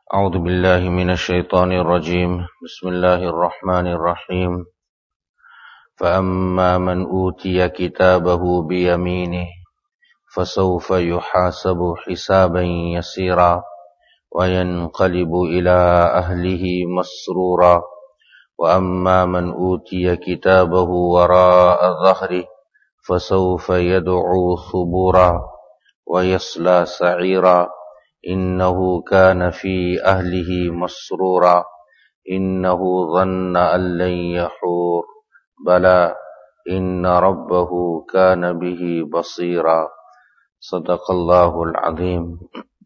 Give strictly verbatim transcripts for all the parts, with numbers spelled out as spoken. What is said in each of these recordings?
أعوذ بالله من الشيطان الرجيم بسم الله الرحمن الرحيم فأما من أوتي كتابه بيمينه فسوف يحاسب حسابا يسيرا وينقلب إلى أهله مسرورا وأما من أوتي كتابه وراء ظهره فسوف يدعو ثبورا ويصلى سعيرا إنه كان في أهله مسرورا إنه ظن أن لن يحور بلى إن ربه كان به بصيرا صدق الله العظيم.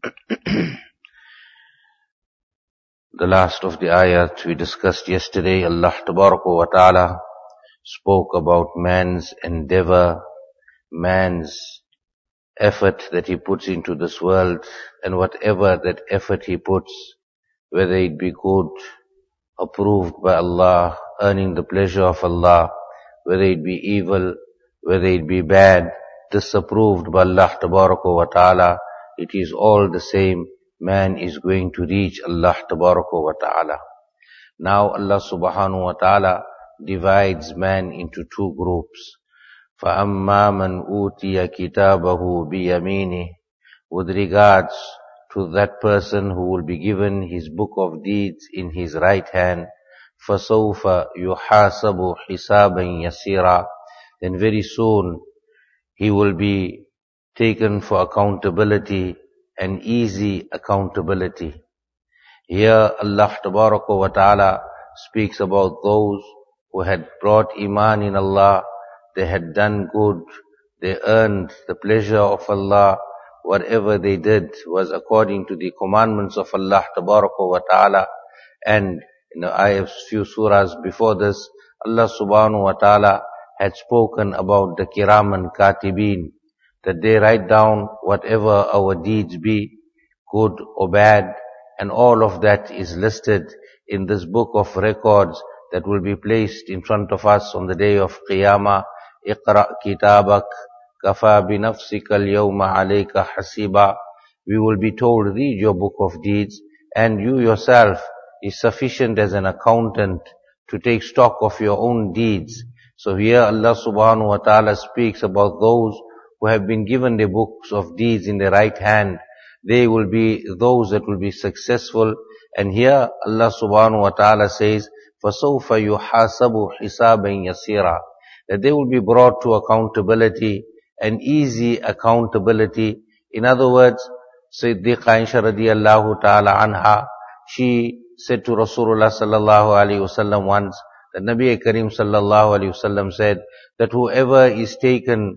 The last of the ayat we discussed yesterday, Allah Tabaraka wa Ta'ala spoke about man's endeavor, man's effort that he puts into this world, and whatever that effort he puts, whether it be good, approved by Allah, earning the pleasure of Allah, whether it be evil, whether it be bad, disapproved by Allah Tabaraka wa Ta'ala, it is all the same. Man is going to reach Allah Tabaraka wa Ta'ala. Now Allah Subhanahu wa Ta'ala divides man into two groups. فَأَمَّا مَنْ أُوتِيَ كِتَابَهُ بِيَمِينِهِ, with regards to that person who will be given his book of deeds in his right hand, فَسَوْفَ يُحَاسَبُ حِسَابًا يَسِيرًا, then very soon he will be taken for accountability, an easy accountability. Here Allah Tabaraka wa Ta'ala speaks about those who had brought Iman in Allah, they had done good, they earned the pleasure of Allah, whatever they did was according to the commandments of Allah Tabaraka wa Ta'ala. And in the few surahs before this, Allah Subhanahu wa Ta'ala had spoken about the Kiraman Katibin, that they write down whatever our deeds be, good or bad, and all of that is listed in this book of records that will be placed in front of us on the day of Qiyamah. اقرأ كتابك كفى بنفسك اليوم عليك حسيبا. We will be told, read your book of deeds, and you yourself is sufficient as an accountant to take stock of your own deeds. So here Allah Subhanahu wa Ta'ala speaks about those who have been given the books of deeds in the right hand. They will be those that will be successful. And here Allah Subhanahu wa Ta'ala says, فَسَوْفَ يُحَاسَبُ حِسَابًا يَسِيرًا, that they will be brought to accountability, an easy accountability. In other words, Siddiqa Aisha radiyallahu ta'ala anha, she said to Rasulullah sallallahu alayhi wasallam once, that Nabi Karim sallallahu alayhi wasallam said, that whoever is taken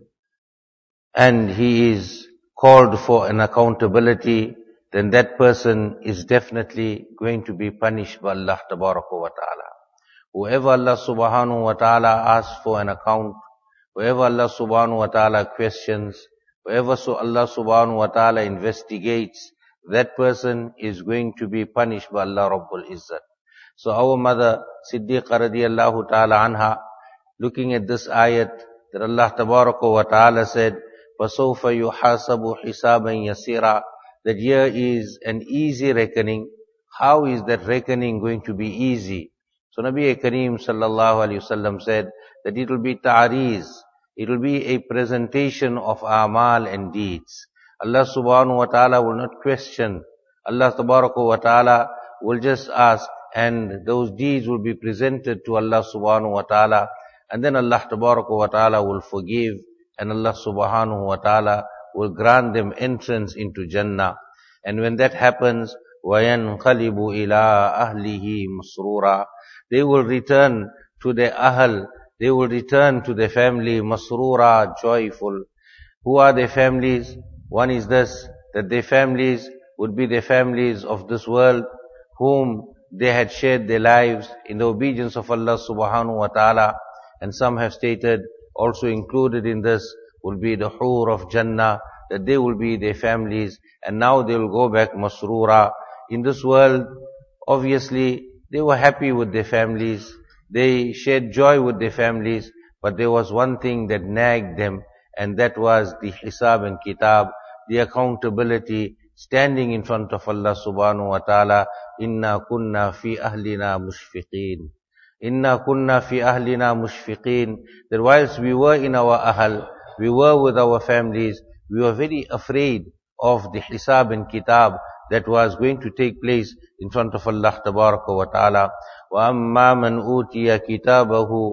and he is called for an accountability, then that person is definitely going to be punished by Allah Tabaraka wa Ta'ala. Whoever Allah Subhanahu wa Ta'ala asks for an account, whoever Allah Subhanahu wa Ta'ala questions, whoever so Allah Subhanahu wa Ta'ala investigates, that person is going to be punished by Allah Rabbul Izzat. So our mother Siddiqa radiyallahu ta'ala anha, looking at this ayat that Allah Tabaraka wa Ta'ala said, فَسَوْفَ يُحَاسَبُ حِسَابًا يَسِيرًا, that here is an easy reckoning. How is that reckoning going to be easy? So Nabi Kareem sallallahu alayhi wasallam said that it will be ta'ariz, it will be a presentation of amal and deeds. Allah subhanahu wa ta'ala will not question. Allah tabaraka wa ta'ala will just ask, and those deeds will be presented to Allah subhanahu wa ta'ala, and then Allah tabaraka wa ta'ala will forgive, and Allah subhanahu wa ta'ala will grant them entrance into Jannah. And when that happens, وَيَنْقَلِبُ إِلَىٰ أَهْلِهِ مَسْرُورًا, they will return to their ahl, they will return to their family, masrura, joyful. Who are their families? One is this, that their families would be the families of this world, whom they had shared their lives in the obedience of Allah subhanahu wa ta'ala. And some have stated, also included in this will be the hur of Jannah, that they will be their families, and now they will go back masrura. In this world, obviously, they were happy with their families, they shared joy with their families, but there was one thing that nagged them, and that was the hisab and kitab, the accountability, standing in front of Allah subhanahu wa ta'ala, inna kunna fi ahlina mushfiqeen. Inna kunna fi ahlina mushfiqeen. That whilst we were in our ahl, we were with our families, we were very afraid of the hisab and kitab that was going to take place in front of Allah tabaraka wa ta'ala. Wa amma man utiya kitabahu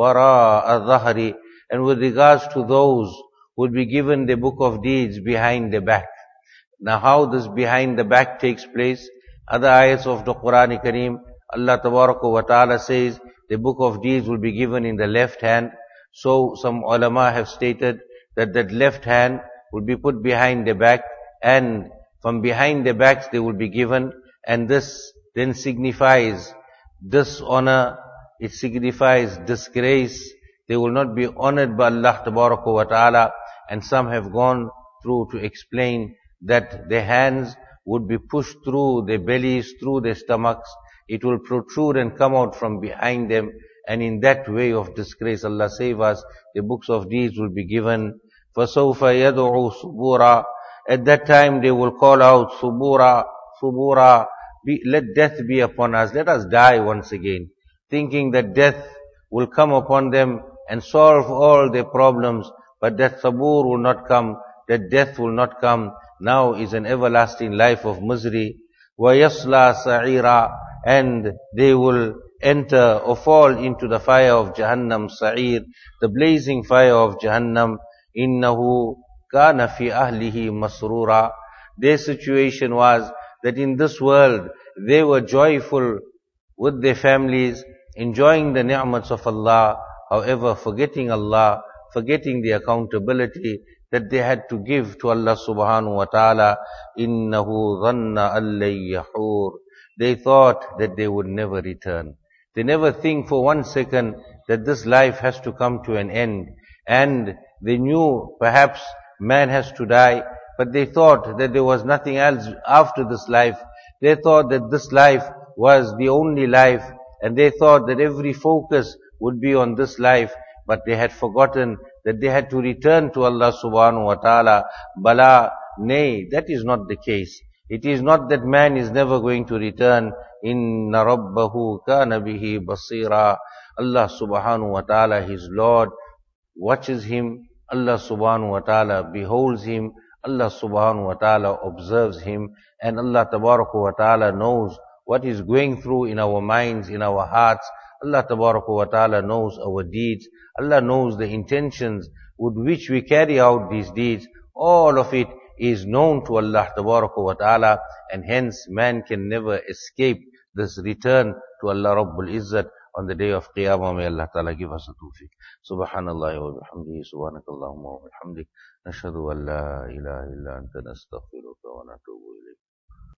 wara'a dhahri. And with regards to those who would be given the book of deeds behind the back. Now how this behind the back takes place? Other ayats of the Quran Kareem, Allah tabaraka wa ta'ala says the book of deeds will be given in the left hand. So some ulama have stated that that left hand will be put behind the back, and from behind the backs they will be given, and this then signifies dishonor, it signifies disgrace. They will not be honored by Allah tabaraka wa ta'ala. And some have gone through to explain that their hands would be pushed through their bellies, through their stomachs. It will protrude and come out from behind them, and in that way of disgrace, Allah save us, the books of deeds will be given. فَسَوْفَ يَدْعُوا صُبُورًا. At that time they will call out, Subura, Subura, be, let death be upon us, let us die once again, thinking that death will come upon them and solve all their problems, but that sabur will not come, that death will not come. Now is an everlasting life of misery. وَيَصْلَى سَعِيرًا. And they will enter or fall into the fire of Jahannam, Sa'ir, the blazing fire of Jahannam. إِنَّهُ كَانَ فِي أَهْلِهِ مَسْرُورًا. Their situation was that in this world they were joyful with their families, enjoying the ni'mats of Allah, however forgetting Allah, forgetting the accountability that they had to give to Allah subhanahu wa ta'ala. إِنَّهُ ظَنَّ أَلَّن يَحُورَ. They thought that they would never return. They never think for one second that this life has to come to an end. And they knew perhaps man has to die, but they thought that there was nothing else after this life. They thought that this life was the only life, and they thought that every focus would be on this life, but they had forgotten that they had to return to Allah subhanahu wa ta'ala. Bala, nay, that is not the case. It is not that man is never going to return. Inna rabbahu kana bihi basira. Allah subhanahu wa ta'ala, his Lord, watches him. Allah subhanahu wa ta'ala beholds him. Allah subhanahu wa ta'ala observes him. And Allah tabaraka wa ta'ala knows what is going through in our minds, in our hearts. Allah tabaraka wa ta'ala knows our deeds. Allah knows the intentions with which we carry out these deeds. All of it is known to Allah tabaraka wa ta'ala, and hence man can never escape this return to Allah Rabbul Izzat on the day of Qiyamah. May Allah ta'ala give us a tawfiq. Subhanallah wa bihamdihi, subhanakallahumma wa bihamdik, nashhadu an la ilaha illa anta nastaghfiruka wa natubu